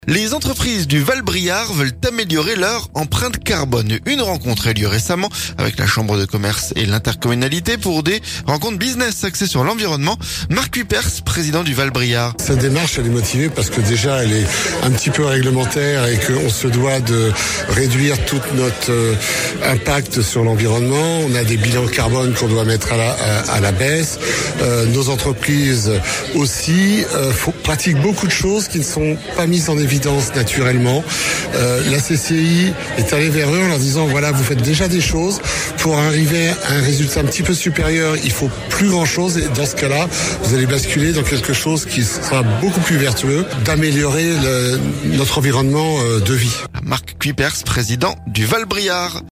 Les entreprises du Val-Briard veulent améliorer leur empreinte carbone. Une rencontre a eu lieu récemment avec la Chambre de commerce et l'intercommunalité pour des rencontres business axées sur l'environnement. Marc Kuipers, président du Val-Briard. Cette démarche, elle est motivée parce que déjà, elle est un petit peu réglementaire et qu'on se doit de réduire tout notre impact sur l'environnement. On a des bilans carbone qu'on doit mettre à la baisse. Nos entreprises aussi pratiquent beaucoup de choses qui ne sont pas mises en évidence naturellement. La CCI est allée vers eux en leur disant voilà, vous faites déjà des choses. Pour arriver à un résultat un petit peu supérieur, il faut plus grand chose et dans ce cas-là, vous allez basculer dans quelque chose qui sera beaucoup plus vertueux, d'améliorer notre environnement de vie. Marc Kuipers, président du Val-Briard.